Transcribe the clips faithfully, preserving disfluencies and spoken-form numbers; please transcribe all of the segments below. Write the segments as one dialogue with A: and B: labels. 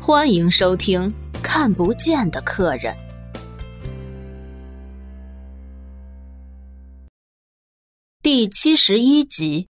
A: 欢迎收听《看不见的客人》第七十一集。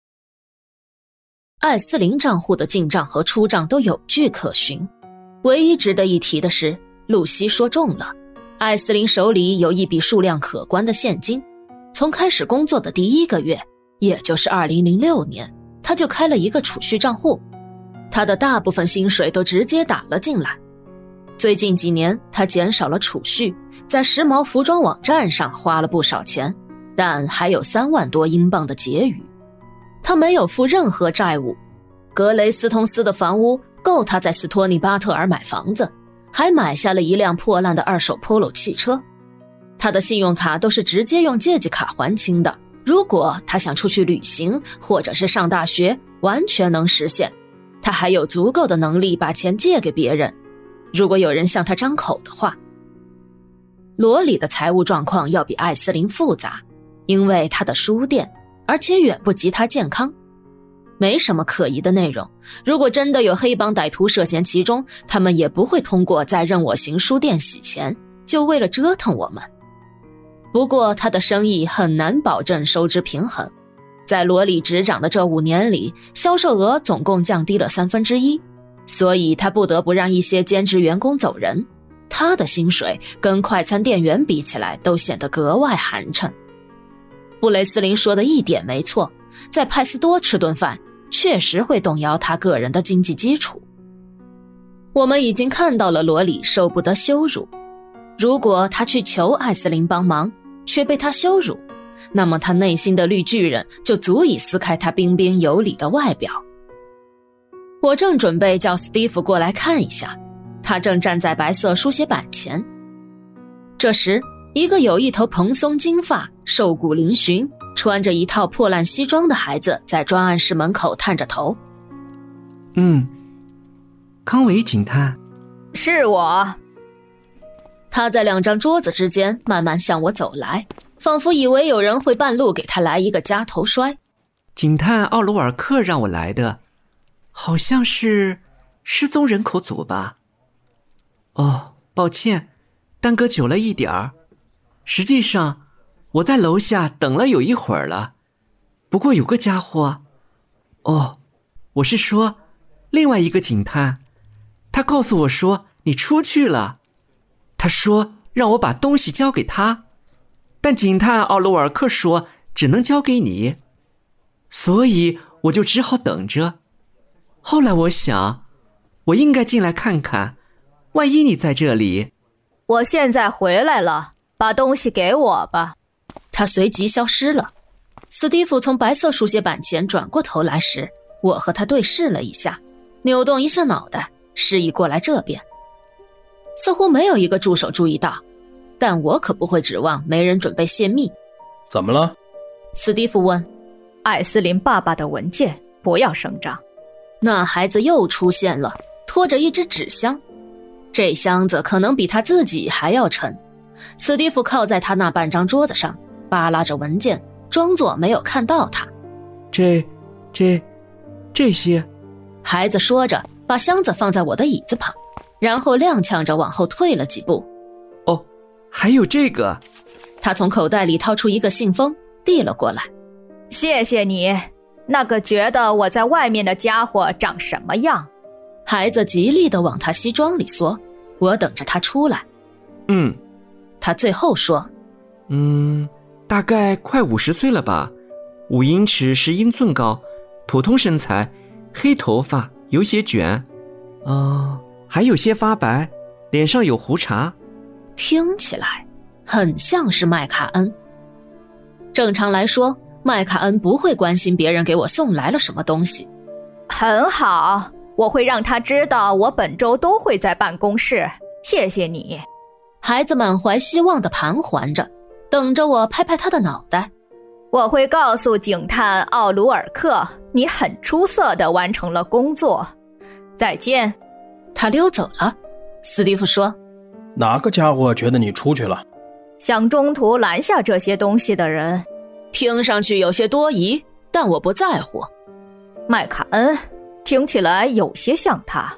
A: 艾斯林账户的进账和出账都有据可循，唯一值得一提的是，露西说中了，艾斯林手里有一笔数量可观的现金。从开始工作的第一个月，也就是二零零六年，他就开了一个储蓄账户，他的大部分薪水都直接打了进来。最近几年他减少了储蓄，在时髦服装网站上花了不少钱，但还有三万多英镑的结余。他没有负任何债务，格雷斯通斯的房屋够他在斯托尼巴特尔买房子，还买下了一辆破烂的二手 Polo 汽车。他的信用卡都是直接用借记卡还清的，如果他想出去旅行或者是上大学，完全能实现。他还有足够的能力把钱借给别人，如果有人向他张口的话。罗里的财务状况要比艾斯林复杂，因为他的书店，而且远不及他健康。没什么可疑的内容，如果真的有黑帮歹徒涉嫌其中，他们也不会通过在任我行书店洗钱，就为了折腾我们。不过他的生意很难保证收支平衡，在罗里执掌的这五年里，销售额总共降低了三分之一，所以他不得不让一些兼职员工走人。他的薪水跟快餐店员比起来都显得格外寒碜。布雷斯林说的一点没错，在派斯多吃顿饭确实会动摇他个人的经济基础。我们已经看到了罗里受不得羞辱，如果他去求艾斯林帮忙却被他羞辱，那么他内心的绿巨人就足以撕开他彬彬有礼的外表。我正准备叫史蒂夫过来看一下，他正站在白色书写板前。这时，一个有一头蓬松金发、瘦骨嶙峋、穿着一套破烂西装的孩子在专案室门口探着头。
B: 嗯，康维警探。
C: 是我。
A: 他在两张桌子之间慢慢向我走来，仿佛以为有人会半路给他来一个夹头摔。
B: 警探奥鲁尔克让我来的，好像是失踪人口组吧。哦，抱歉，耽搁久了一点儿。实际上，我在楼下等了有一会儿了。不过有个家伙，哦，我是说，另外一个警探，他告诉我说你出去了。他说让我把东西交给他，但警探奥鲁尔克说只能交给你，所以我就只好等着。后来我想，我应该进来看看，万一你在这里。
C: 我现在回来了，把东西给我吧。
A: 他随即消失了。斯蒂夫从白色书写板前转过头来时，我和他对视了一下，扭动一下脑袋，示意过来这边。似乎没有一个助手注意到，但我可不会指望没人准备泄密。
D: 怎么了？
A: 斯蒂夫问。
C: 艾斯林爸爸的文件，不要声张。
A: 那孩子又出现了，拖着一只纸箱，这箱子可能比他自己还要沉。斯蒂夫靠在他那半张桌子上，扒拉着文件，装作没有看到他。
B: 这这这些。
A: 孩子说着，把箱子放在我的椅子旁，然后踉跄着往后退了几步。
B: 哦，还有这个。
A: 他从口袋里掏出一个信封，递了过来。
C: 谢谢你，那个觉得我在外面的家伙长什么样？
A: 孩子极力地往他西装里缩，我等着他出来。
B: 嗯，
A: 他最后说，
B: 嗯，大概快五十岁了吧，五英尺十英寸高，普通身材，黑头发，有些卷，哦，还有些发白，脸上有胡茬。
A: 听起来很像是麦卡恩。正常来说，麦卡恩不会关心别人给我送来了什么东西。
C: 很好，我会让他知道我本周都会在办公室。谢谢你。
A: 孩子满怀希望地盘桓着，等着我拍拍他的脑袋。
C: 我会告诉警探奥鲁尔克，你很出色地完成了工作。再见。
A: 他溜走了。斯蒂夫说，
D: 哪个家伙觉得你出去了？
C: 想中途拦下这些东西的人。
A: 听上去有些多疑，但我不在乎。
C: 麦卡恩，听起来有些像他。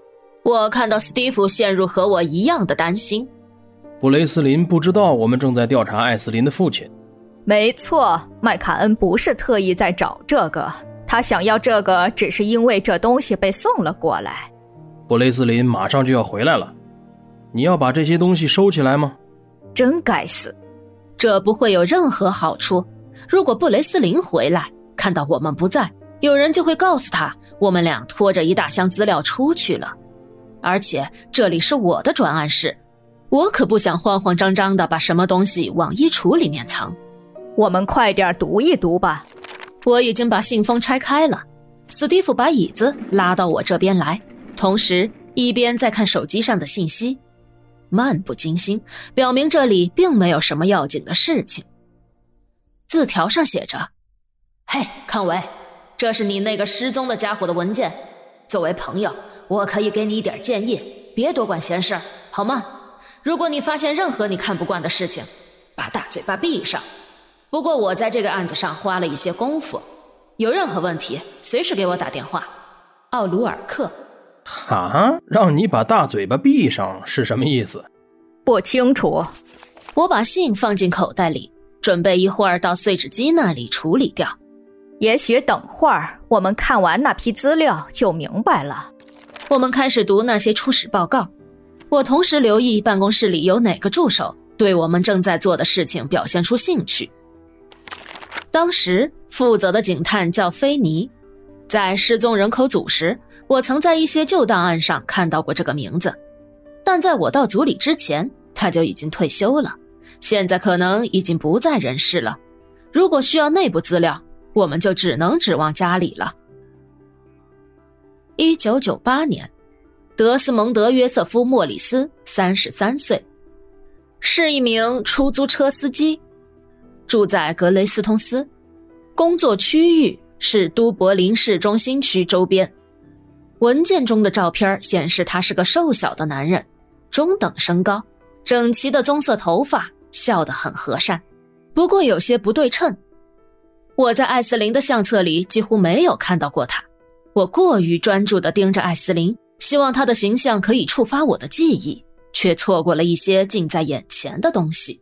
A: 我看到斯蒂夫陷入和我一样的担心。
D: 布雷斯林不知道我们正在调查艾斯林的父亲。
C: 没错，麦卡恩不是特意在找这个，他想要这个只是因为这东西被送了过来。
D: 布雷斯林马上就要回来了，你要把这些东西收起来吗？
C: 真该死，
A: 这不会有任何好处。如果布雷斯林回来看到我们不在，有人就会告诉他我们俩拖着一大箱资料出去了。而且这里是我的专案室，我可不想慌慌张张地把什么东西往衣橱里面藏。
C: 我们快点读一读吧。
A: 我已经把信封拆开了，斯蒂夫把椅子拉到我这边来，同时一边在看手机上的信息，漫不经心，表明这里并没有什么要紧的事情。字条上写着：嘿，康维，这是你那个失踪的家伙的文件，作为朋友，我可以给你一点建议，别多管闲事，好吗？如果你发现任何你看不惯的事情，把大嘴巴闭上。不过我在这个案子上花了一些功夫，有任何问题随时给我打电话。奥鲁尔克。
D: 啊，让你把大嘴巴闭上是什么意思？
C: 不清楚。
A: 我把信放进口袋里，准备一会儿到碎纸机那里处理掉。
C: 也许等会儿我们看完那批资料就明白了。
A: 我们开始读那些初始报告，我同时留意办公室里有哪个助手对我们正在做的事情表现出兴趣。当时负责的警探叫菲尼，在失踪人口组时，我曾在一些旧档案上看到过这个名字，但在我到组里之前，他就已经退休了，现在可能已经不在人世了。如果需要内部资料，我们就只能指望家里了。一九九八年，德斯蒙德·约瑟夫·莫里斯三十三岁，是一名出租车司机，住在格雷斯通斯，工作区域是都柏林市中心区周边。文件中的照片显示他是个瘦小的男人，中等身高，整齐的棕色头发，笑得很和善，不过有些不对称。我在艾斯林的相册里几乎没有看到过他，我过于专注地盯着艾斯林，希望他的形象可以触发我的记忆，却错过了一些近在眼前的东西。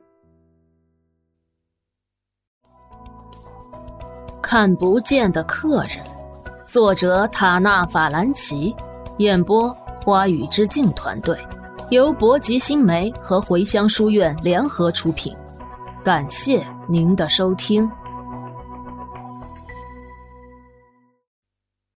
A: 看不见的客人，作者塔纳法兰奇，演播花语之境团队，由博吉新媒和回乡书院联合出品。感谢您的收听。